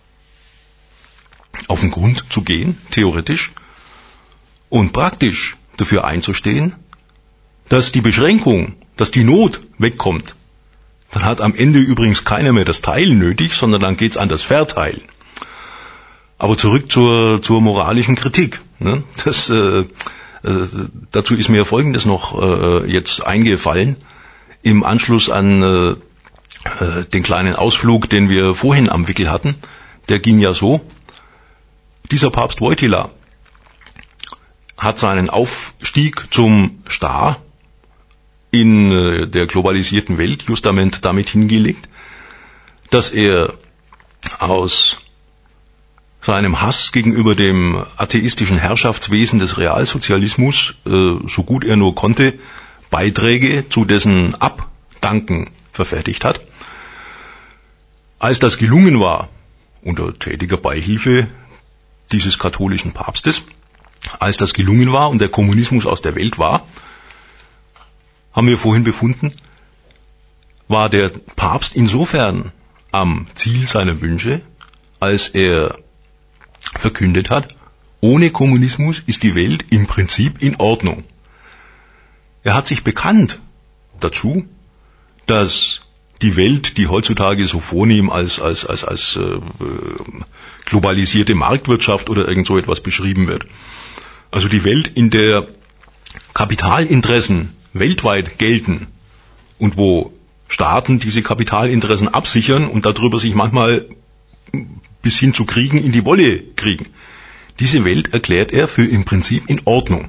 auf den Grund zu gehen, theoretisch, und praktisch dafür einzustehen, dass die Beschränkung, dass die Not wegkommt. Dann hat am Ende übrigens keiner mehr das Teilen nötig, sondern dann geht's an das Verteilen. Aber zurück zur, zur moralischen Kritik. Ne? Das, äh, äh, dazu ist mir Folgendes noch äh, jetzt eingefallen, im Anschluss an äh, äh, den kleinen Ausflug, den wir vorhin am Wickel hatten. Der ging ja so, dieser Papst Wojtyla hat seinen Aufstieg zum Star in äh, der globalisierten Welt justament damit hingelegt, dass er aus seinem Hass gegenüber dem atheistischen Herrschaftswesen des Realsozialismus, äh, so gut er nur konnte, Beiträge zu dessen Abdanken verfertigt hat. Als das gelungen war, unter tätiger Beihilfe dieses katholischen Papstes, als das gelungen war und der Kommunismus aus der Welt war, haben wir vorhin befunden, war der Papst insofern am Ziel seiner Wünsche, als er verkündet hat, ohne Kommunismus ist die Welt im Prinzip in Ordnung. Er hat sich bekannt dazu, dass die Welt, die heutzutage so vornehm als, als, als, als äh, globalisierte Marktwirtschaft oder irgend so etwas beschrieben wird, also die Welt, in der Kapitalinteressen weltweit gelten und wo Staaten diese Kapitalinteressen absichern und darüber sich manchmal bis hin zu Kriegen in die Wolle kriegen. Diese Welt erklärt er für im Prinzip in Ordnung.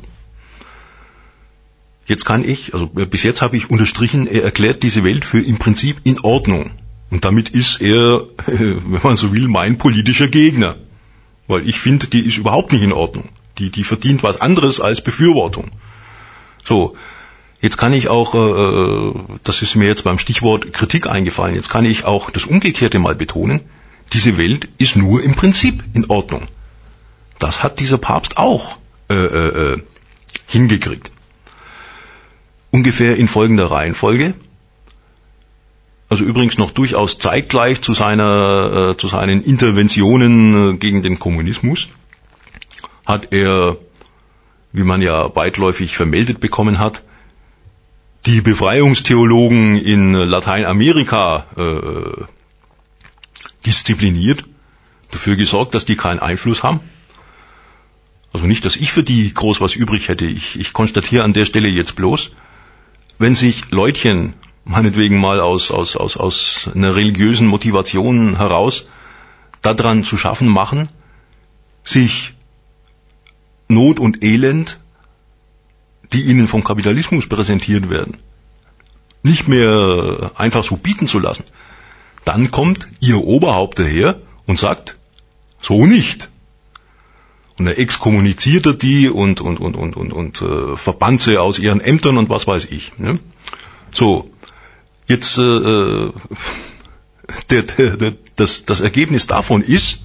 Jetzt kann ich, also bis jetzt habe ich unterstrichen, er erklärt diese Welt für im Prinzip in Ordnung. Und damit ist er, wenn man so will, mein politischer Gegner. Weil ich finde, die ist überhaupt nicht in Ordnung. Die, die verdient was anderes als Befürwortung. So, jetzt kann ich auch, äh, das ist mir jetzt beim Stichwort Kritik eingefallen, jetzt kann ich auch das Umgekehrte mal betonen. Diese Welt ist nur im Prinzip in Ordnung. Das hat dieser Papst auch äh, äh, hingekriegt. Ungefähr in folgender Reihenfolge. Also übrigens noch durchaus zeitgleich zu seiner, äh, zu seinen Interventionen äh, gegen den Kommunismus hat er, wie man ja weitläufig vermeldet bekommen hat, die Befreiungstheologen in Lateinamerika äh, diszipliniert, dafür gesorgt, dass die keinen Einfluss haben. Also nicht, dass ich für die groß was übrig hätte. Ich, ich konstatiere an der Stelle jetzt bloß, wenn sich Leutchen, meinetwegen mal aus, aus, aus, aus einer religiösen Motivation heraus, daran zu schaffen machen, sich Not und Elend, die ihnen vom Kapitalismus präsentiert werden, nicht mehr einfach so bieten zu lassen, dann kommt ihr Oberhaupt daher und sagt, so nicht. Und er exkommuniziert er die und, und, und, und, und, und äh, verbannt sie aus ihren Ämtern und was weiß ich. Ne? So, jetzt äh, der, der, der, das, das Ergebnis davon ist,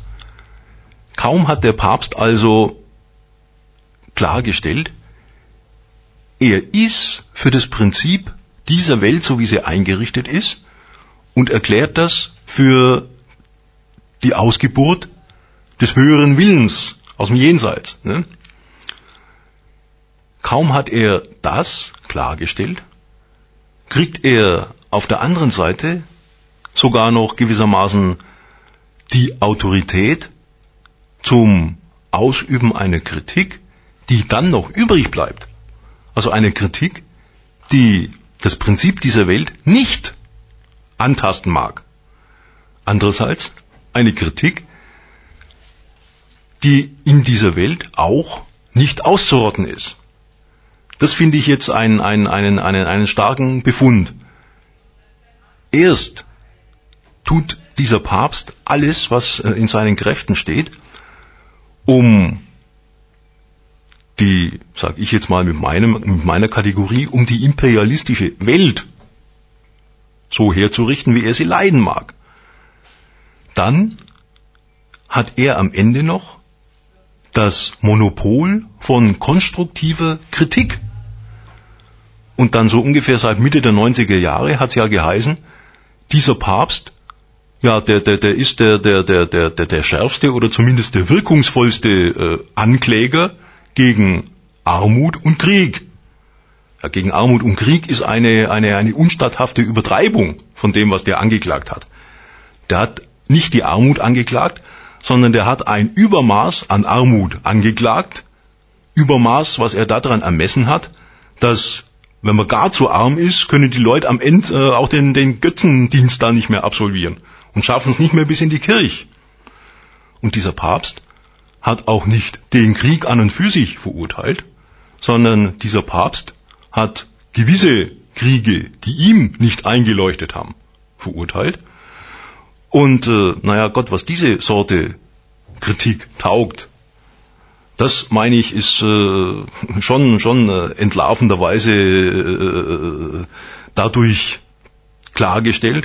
kaum hat der Papst also klargestellt, er ist für das Prinzip dieser Welt, so wie sie eingerichtet ist, und erklärt das für die Ausgeburt des höheren Willens aus dem Jenseits. Ne? Kaum hat er das klargestellt, kriegt er auf der anderen Seite sogar noch gewissermaßen die Autorität zum Ausüben einer Kritik, die dann noch übrig bleibt. Also eine Kritik, die das Prinzip dieser Welt nicht antasten mag. Andererseits eine Kritik, die in dieser Welt auch nicht auszurotten ist. Das finde ich jetzt einen, einen, einen, einen, einen starken Befund. Erst tut dieser Papst alles, was in seinen Kräften steht, um die, sage ich jetzt mal mit, meinem, mit meiner Kategorie, um die imperialistische Welt so herzurichten, wie er sie leiden mag. Dann hat er am Ende noch das Monopol von konstruktiver Kritik. Und dann so ungefähr seit Mitte der neunziger Jahre hat es ja geheißen, dieser Papst, ja, der, der, der ist der, der, der, der, der, der schärfste oder zumindest der wirkungsvollste äh, Ankläger gegen Armut und Krieg. Ja, gegen Armut und Krieg ist eine, eine, eine unstatthafte Übertreibung von dem, was der angeklagt hat. Der hat nicht die Armut angeklagt, sondern der hat ein Übermaß an Armut angeklagt, Übermaß, was er daran ermessen hat, dass, wenn man gar zu arm ist, können die Leute am Ende äh, auch den, den Götzendienst da nicht mehr absolvieren und schaffen es nicht mehr bis in die Kirche. Und dieser Papst hat auch nicht den Krieg an und für sich verurteilt, sondern dieser Papst hat gewisse Kriege, die ihm nicht eingeleuchtet haben, verurteilt. Und äh, naja Gott, was diese Sorte Kritik taugt, das meine ich ist äh, schon schon äh, entlarvenderweise äh, dadurch klargestellt,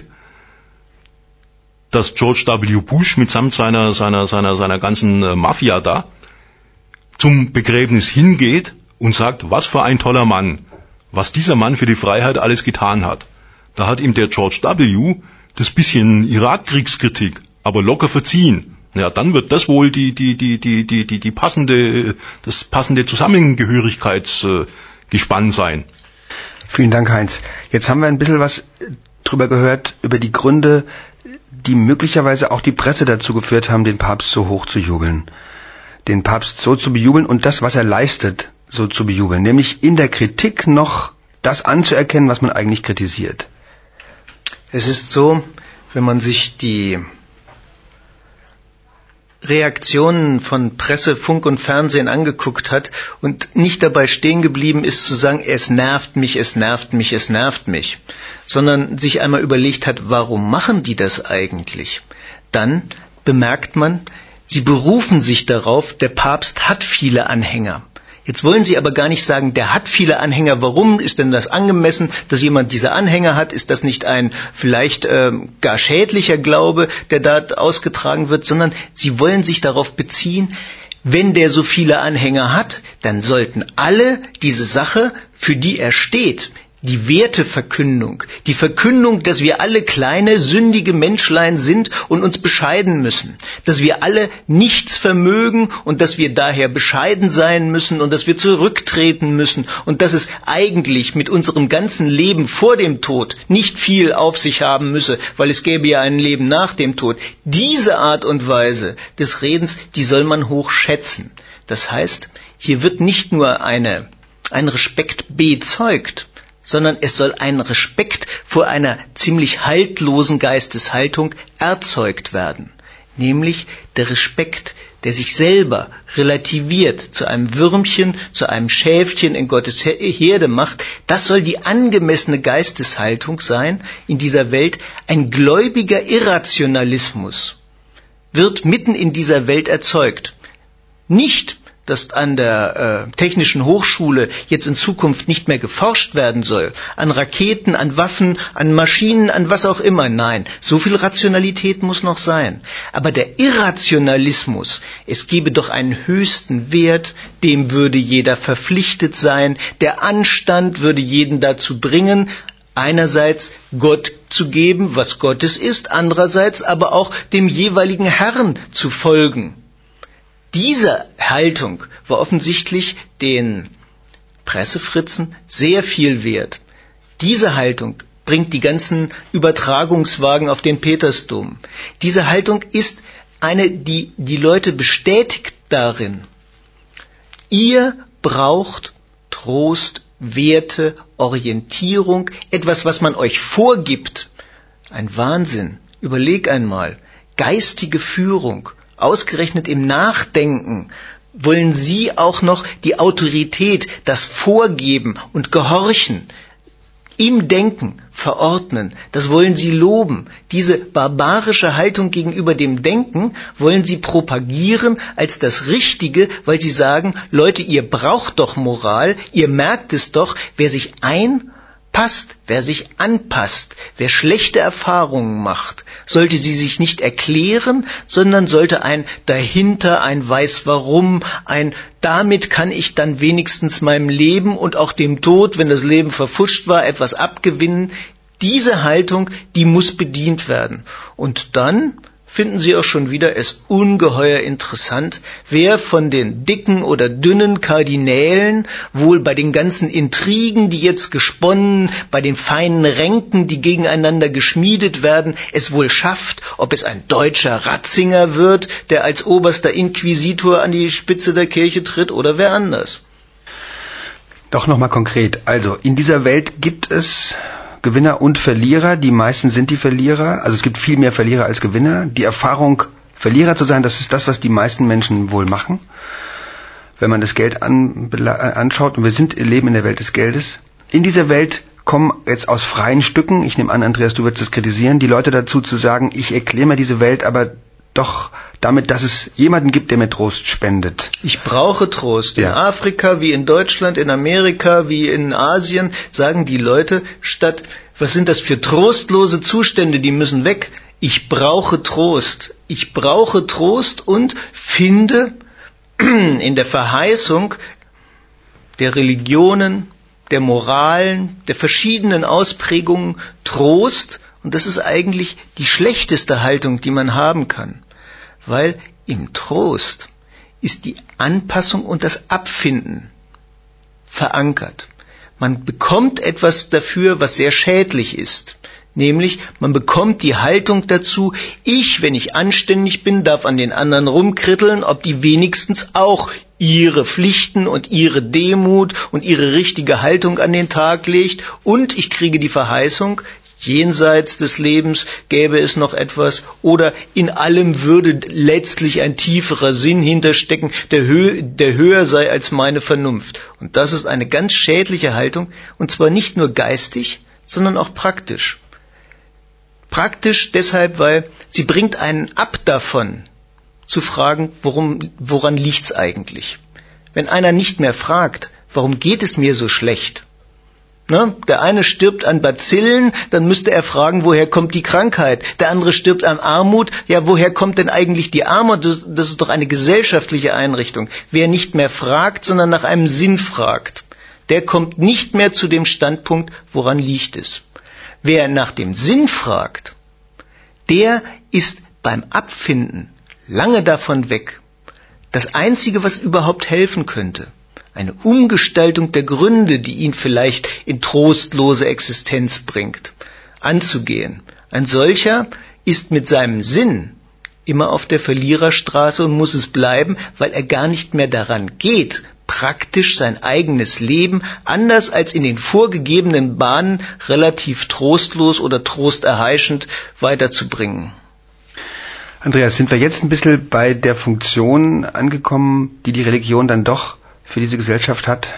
dass George W. Bush mitsamt seiner seiner seiner seiner ganzen äh, Mafia da zum Begräbnis hingeht und sagt, was für ein toller Mann, was dieser Mann für die Freiheit alles getan hat. Da hat ihm der George W. das bisschen Irakkriegskritik aber locker verziehen. Ja, dann wird das wohl die die die die die die die passende das passende Zusammengehörigkeitsgespann sein. Vielen Dank, Heinz. Jetzt haben wir ein bisschen was drüber gehört über die Gründe, die möglicherweise auch die Presse dazu geführt haben, den Papst so hoch zu jubeln. Den Papst so zu bejubeln und das, was er leistet, so zu bejubeln. Nämlich in der Kritik noch das anzuerkennen, was man eigentlich kritisiert. Es ist so, wenn man sich die Reaktionen von Presse, Funk und Fernsehen angeguckt hat und nicht dabei stehen geblieben ist zu sagen, es nervt mich, es nervt mich, es nervt mich, sondern sich einmal überlegt hat, warum machen die das eigentlich? Dann bemerkt man, sie berufen sich darauf, der Papst hat viele Anhänger. Jetzt wollen Sie aber gar nicht sagen, der hat viele Anhänger. Warum ist denn das angemessen, dass jemand diese Anhänger hat? Ist das nicht ein vielleicht äh, gar schädlicher Glaube, der da ausgetragen wird? Sondern Sie wollen sich darauf beziehen, wenn der so viele Anhänger hat, dann sollten alle diese Sache, für die er steht, die Werteverkündung, die Verkündung, dass wir alle kleine, sündige Menschlein sind und uns bescheiden müssen, dass wir alle nichts vermögen und dass wir daher bescheiden sein müssen und dass wir zurücktreten müssen und dass es eigentlich mit unserem ganzen Leben vor dem Tod nicht viel auf sich haben müsse, weil es gäbe ja ein Leben nach dem Tod. Diese Art und Weise des Redens, die soll man hoch schätzen. Das heißt, hier wird nicht nur eine, ein Respekt bezeugt, sondern es soll ein Respekt vor einer ziemlich haltlosen Geisteshaltung erzeugt werden. Nämlich der Respekt, der sich selber relativiert, zu einem Würmchen, zu einem Schäfchen in Gottes Herde macht. Das soll die angemessene Geisteshaltung sein in dieser Welt. Ein gläubiger Irrationalismus wird mitten in dieser Welt erzeugt. Nicht dass an der äh, Technischen Hochschule jetzt in Zukunft nicht mehr geforscht werden soll, an Raketen, an Waffen, an Maschinen, an was auch immer. Nein, so viel Rationalität muss noch sein. Aber der Irrationalismus, es gebe doch einen höchsten Wert, dem würde jeder verpflichtet sein, der Anstand würde jeden dazu bringen, einerseits Gott zu geben, was Gottes ist, andererseits aber auch dem jeweiligen Herrn zu folgen. Diese Haltung war offensichtlich den Pressefritzen sehr viel wert. Diese Haltung bringt die ganzen Übertragungswagen auf den Petersdom. Diese Haltung ist eine, die die Leute bestätigt darin. Ihr braucht Trost, Werte, Orientierung, etwas, was man euch vorgibt. Ein Wahnsinn. Überleg einmal. Geistige Führung, ausgerechnet im Nachdenken, wollen Sie auch noch die Autorität, das Vorgeben und Gehorchen im Denken verordnen. Das wollen Sie loben. Diese barbarische Haltung gegenüber dem Denken wollen Sie propagieren als das Richtige, weil Sie sagen, Leute, ihr braucht doch Moral, ihr merkt es doch, wer sich einpasst, wer sich anpasst, wer schlechte Erfahrungen macht, sollte sie sich nicht erklären, sondern sollte ein dahinter, ein weiß warum, ein damit kann ich dann wenigstens meinem Leben und auch dem Tod, wenn das Leben verpfuscht war, etwas abgewinnen. Diese Haltung, die muss bedient werden. Und dann finden Sie auch schon wieder es ungeheuer interessant, wer von den dicken oder dünnen Kardinälen wohl bei den ganzen Intrigen, die jetzt gesponnen, bei den feinen Ränken, die gegeneinander geschmiedet werden, es wohl schafft, ob es ein deutscher Ratzinger wird, der als oberster Inquisitor an die Spitze der Kirche tritt, oder wer anders. Doch nochmal konkret. Also, in dieser Welt gibt es Gewinner und Verlierer, die meisten sind die Verlierer, also es gibt viel mehr Verlierer als Gewinner. Die Erfahrung, Verlierer zu sein, das ist das, was die meisten Menschen wohl machen, wenn man das Geld an, anschaut. Und wir sind, leben in der Welt des Geldes. In dieser Welt kommen jetzt aus freien Stücken, ich nehme an, Andreas, du würdest das kritisieren, die Leute dazu zu sagen, ich erkläre mir diese Welt aber doch damit, dass es jemanden gibt, der mir Trost spendet. Ich brauche Trost. In ja. Afrika wie in Deutschland, in Amerika wie in Asien sagen die Leute statt, was sind das für trostlose Zustände, die müssen weg. Ich brauche Trost. Ich brauche Trost und finde in der Verheißung der Religionen, der Moralen, der verschiedenen Ausprägungen Trost. Und das ist eigentlich die schlechteste Haltung, die man haben kann. Weil im Trost ist die Anpassung und das Abfinden verankert. Man bekommt etwas dafür, was sehr schädlich ist. Nämlich, man bekommt die Haltung dazu, ich, wenn ich anständig bin, darf an den anderen rumkritteln, ob die wenigstens auch ihre Pflichten und ihre Demut und ihre richtige Haltung an den Tag legt. Und ich kriege die Verheißung, jenseits des Lebens gäbe es noch etwas oder in allem würde letztlich ein tieferer Sinn hinterstecken, der, hö- der höher sei als meine Vernunft. Und das ist eine ganz schädliche Haltung, und zwar nicht nur geistig, sondern auch praktisch. Praktisch deshalb, weil sie bringt einen ab davon, zu fragen, worum, woran liegt's eigentlich? Wenn einer nicht mehr fragt, warum geht es mir so schlecht? Ne? Der eine stirbt an Bazillen, dann müsste er fragen, woher kommt die Krankheit? Der andere stirbt an Armut, ja, woher kommt denn eigentlich die Armut? Das, das ist doch eine gesellschaftliche Einrichtung. Wer nicht mehr fragt, sondern nach einem Sinn fragt, der kommt nicht mehr zu dem Standpunkt, woran liegt es. Wer nach dem Sinn fragt, der ist beim Abfinden lange davon weg. Das Einzige, was überhaupt helfen könnte, eine Umgestaltung der Gründe, die ihn vielleicht in trostlose Existenz bringt, anzugehen. Ein solcher ist mit seinem Sinn immer auf der Verliererstraße und muss es bleiben, weil er gar nicht mehr daran geht, praktisch sein eigenes Leben anders als in den vorgegebenen Bahnen relativ trostlos oder trosterheischend weiterzubringen. Andreas, sind wir jetzt ein bisschen bei der Funktion angekommen, die die Religion dann doch für diese Gesellschaft hat?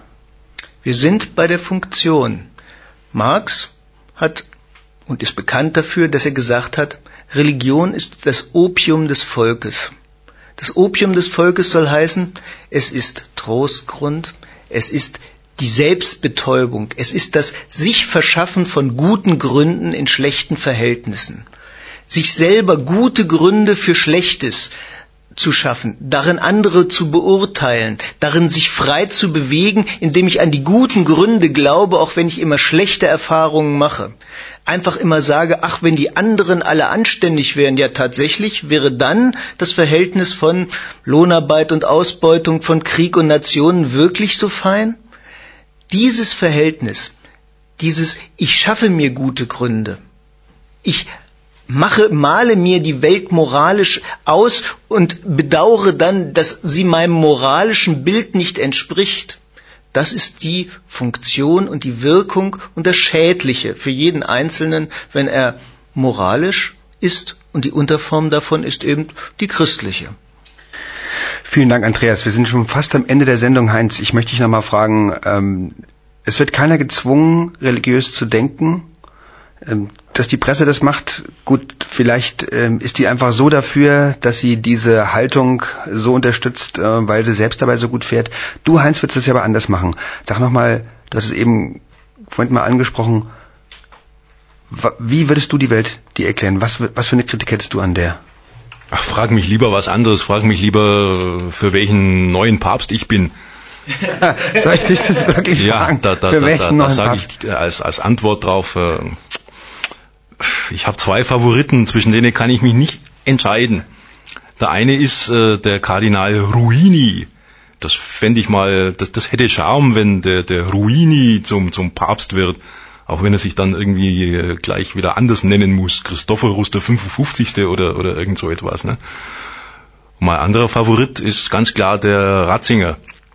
Wir sind bei der Funktion. Marx hat und ist bekannt dafür, dass er gesagt hat, Religion ist das Opium des Volkes. Das Opium des Volkes soll heißen, es ist Trostgrund, es ist die Selbstbetäubung, es ist das sich verschaffen von guten Gründen in schlechten Verhältnissen. Sich selber gute Gründe für Schlechtes zu schaffen, darin andere zu beurteilen, darin sich frei zu bewegen, indem ich an die guten Gründe glaube, auch wenn ich immer schlechte Erfahrungen mache. Einfach immer sage, ach, wenn die anderen alle anständig wären, ja tatsächlich wäre dann das Verhältnis von Lohnarbeit und Ausbeutung, von Krieg und Nationen wirklich so fein? Dieses Verhältnis, dieses ich schaffe mir gute Gründe, ich mache, male mir die Welt moralisch aus und bedauere dann, dass sie meinem moralischen Bild nicht entspricht. Das ist die Funktion und die Wirkung und das Schädliche für jeden Einzelnen, wenn er moralisch ist, und die Unterform davon ist eben die christliche. Vielen Dank, Andreas. Wir sind schon fast am Ende der Sendung, Heinz. Ich möchte dich noch mal fragen, ähm, es wird keiner gezwungen, religiös zu denken. Ähm, dass die Presse das macht, gut, vielleicht ähm, ist die einfach so dafür, dass sie diese Haltung so unterstützt, äh, weil sie selbst dabei so gut fährt. Du, Heinz, würdest das ja aber anders machen. Sag nochmal, du hast es eben vorhin mal angesprochen, wie würdest du die Welt dir erklären? Was, was für eine Kritik hättest du an der? Ach, frag mich lieber was anderes. Frag mich lieber, für welchen neuen Papst ich bin. Soll ich dich das wirklich ja, fragen? Da, da, für da, welchen da, neuen da sage Papst? ich als, als Antwort drauf, äh, ich habe zwei Favoriten, zwischen denen kann ich mich nicht entscheiden. Der eine ist äh, der Kardinal Ruini. Das fände ich mal, das, das hätte Charme, wenn der, der Ruini zum, zum Papst wird. Auch wenn er sich dann irgendwie äh, gleich wieder anders nennen muss. Christophorus der fünfundfünfzigste oder, oder irgend so etwas. Ne? Und mein anderer Favorit ist ganz klar der Ratzinger.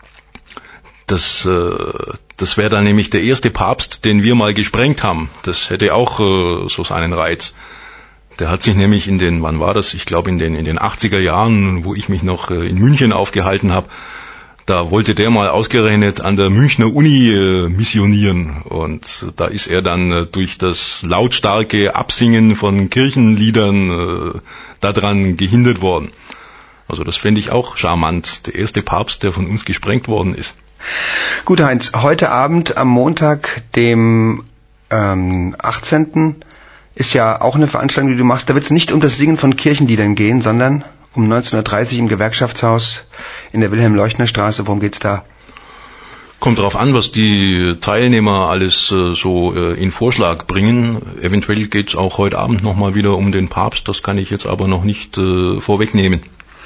Das, äh, das wäre dann nämlich der erste Papst, den wir mal gesprengt haben. Das hätte auch äh, so seinen Reiz. Der hat sich nämlich in den, wann war das? Ich glaube in den in den achtziger Jahren, wo ich mich noch äh, in München aufgehalten habe, da wollte der mal ausgerechnet an der Münchner Uni äh, missionieren. Und da ist er dann äh, durch das lautstarke Absingen von Kirchenliedern äh, daran gehindert worden. Also das fände ich auch charmant. Der erste Papst, der von uns gesprengt worden ist. Gut, Heinz, heute Abend am Montag, dem ähm, achtzehnten ist ja auch eine Veranstaltung, die du machst. Da wird es nicht um das Singen von Kirchenliedern gehen, sondern um neunzehn Uhr dreißig im Gewerkschaftshaus in der Wilhelm-Leuchtner-Straße. Worum geht's da? Kommt drauf an, was die Teilnehmer alles äh, so äh, in Vorschlag bringen. Eventuell geht's auch heute Abend nochmal wieder um den Papst. Das kann ich jetzt aber noch nicht äh, vorwegnehmen.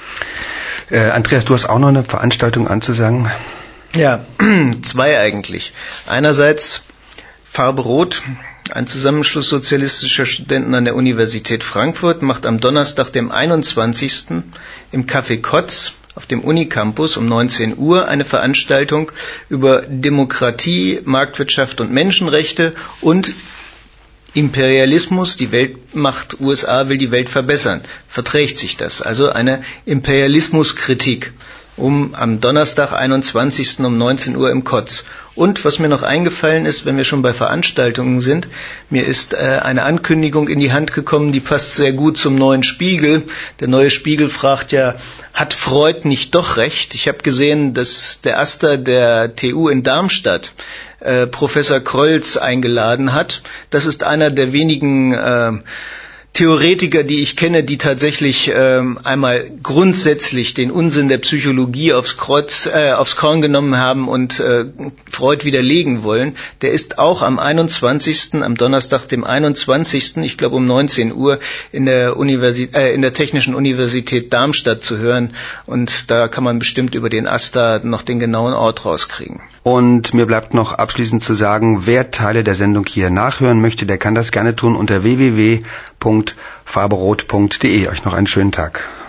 Äh, Andreas, du hast auch noch eine Veranstaltung anzusagen. Ja, zwei eigentlich. Einerseits Farbe Rot, ein Zusammenschluss sozialistischer Studenten an der Universität Frankfurt, macht am Donnerstag, dem einundzwanzigsten im Café Kotz auf dem Unicampus um neunzehn Uhr eine Veranstaltung über Demokratie, Marktwirtschaft und Menschenrechte und Imperialismus. Die Weltmacht U S A will die Welt verbessern. Verträgt sich das? Also eine Imperialismuskritik. Um am Donnerstag, einundzwanzigsten um neunzehn Uhr im Kotz. Und was mir noch eingefallen ist, wenn wir schon bei Veranstaltungen sind, mir ist äh, eine Ankündigung in die Hand gekommen, die passt sehr gut zum neuen Spiegel. Der neue Spiegel fragt ja, hat Freud nicht doch recht? Ich habe gesehen, dass der Aster der T U in Darmstadt äh, Professor Krolz eingeladen hat. Das ist einer der wenigen äh, Theoretiker, die ich kenne, die tatsächlich ähm, einmal grundsätzlich den Unsinn der Psychologie aufs Kreuz, äh, aufs Korn genommen haben und äh, Freud widerlegen wollen, der ist auch am einundzwanzigsten, am Donnerstag, dem einundzwanzigsten, ich glaube um neunzehn Uhr, in der Universität, äh, in der Technischen Universität Darmstadt zu hören. Und da kann man bestimmt über den Aster noch den genauen Ort rauskriegen. Und mir bleibt noch abschließend zu sagen, wer Teile der Sendung hier nachhören möchte, der kann das gerne tun unter w w w punkt farberot punkt d e. Euch noch einen schönen Tag.